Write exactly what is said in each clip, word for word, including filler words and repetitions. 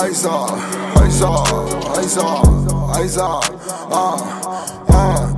هيصة هيصة هيصة هيصة اه اه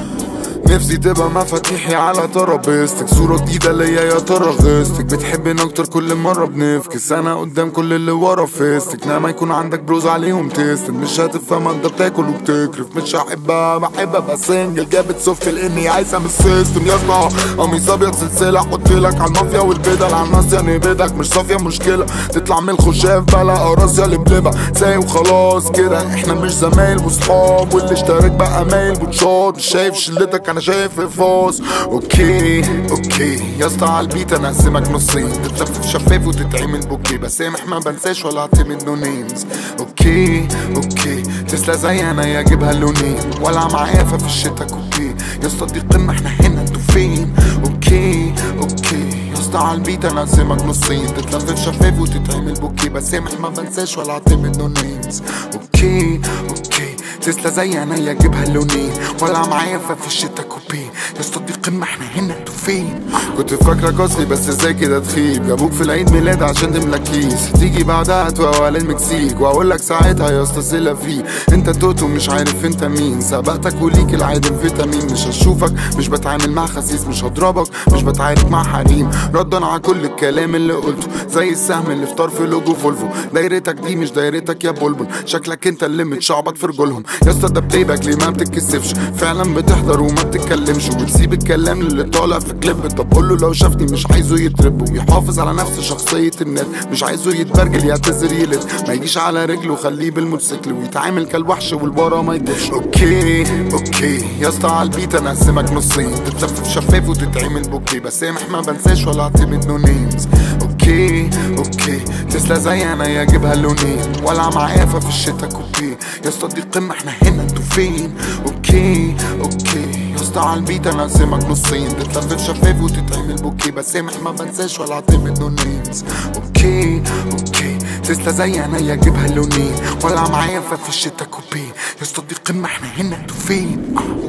نفسي تبقى مفاتيحي على ترابيزتك، صورة جديدة ليا يا ترى غيظتك. بتحبني اكتر كل مرة بنفكس، انا قدام كل اللي ورا فيستك. نعم يكون عندك بروز عليهم تيستك، مش هتفهم انت بتاكل وبتكرف. مش هحبها بحب ابقى سنجل، جابت سوفت لاني عايزة من السيستم. يا اسطى قميص ابيض سلسلة، احطلك على المافيا والبدل، على الناس يعني بدك مش صافية مشكلة. تطلع من الخشاف بلا قراصية لبلبة زي وخلاص كده. احنا مش زمايل وصحاب، واللي اشترك بقى مايل بوتشات. مش شايف شلتك انا شايف الفاس. اوكي اوكي يا اسطى على البيت انا هقسمك نصين، تتلفف شفاف وتتعمل بوكي. بسامح ما بنساش ولا اعتمد نو نيمز. اوكي اوكي تسلا زي انا يا جيبها لونين، ولا معايا ففي الشتا كوكي. يا اسطى دي قمة احنا هنا انتوا فين. اوكي اوكي يا اسطى على البيت انا هقسمك نصين، تتلفف شفاف وتتعمل بوكي. بسامح ما بنساش ولا اعتمد نو نيمز. اوكي اوكي تسلا زي انا يا جيبها لونين، ولا معايا ففي الشتا كوبي. يا اسطى دي قمة احنا هنا انتوا فين. كنت فاكرك اصلي بس ازاي كده تخيب. جابوك في العيد ميلاد عشان تملك كيس، تيجي بعدها توقع للمكسيك. واقول لك ساعتها يا اسطى سيلا فيه انت توتو مش عارف انت مين. سبقتك وليك العيد الفيتامين. مش هشوفك مش بتعامل مع خسيس، مش هضربك مش بتعارك مع حريم. ردا على كل الكلام اللي قلته، زي السهم اللي في طرف لوجو فولفو. دايرتك دي مش دايرتك يا بلبل، شكلك انت اللي متشعبط في رجولهم. يا اسطى ده بتيبك ليه ما بتتكسفش، فعلا بتحضر وما بتتكلمش، وبتسيب الكلام اللي طالع في كليب. طب قوله لو شافني مش عايزه يترب، ويحافظ على نفس شخصية النت. مش عايزه يتبرجل يعتذر يلد، ما يجيش على رجله وخليه بالموتوسيكل، ويتعامل كالوحش والبارا ما يدفش. اوكي اوكي يا اسطى على البيت انا هقسمك نصين، تتلفف شفاف وتتعمل بوكي. بسامح ما بنساش ولا اعتمد نو نيمز. اوكي اوكي تسلا زي انا يا جيبها لونين، ولا معايا ففي الشتا كوبي. يا اسطى دي قمة احنا هنا انتوا فين. اوكي اوكي يا اسطى على البيت انا هقسمك نصين، تتلفف شفاف وتتعمل بوكي. بسامح ما بنساش ولا اعتمد نو نيمز. اوكي اوكي تسلا زي انا يا جيبها لونين، ولا معايا ففي الشتا كوبي. يا اسطى دي قمة احنا هنا انتوا فين.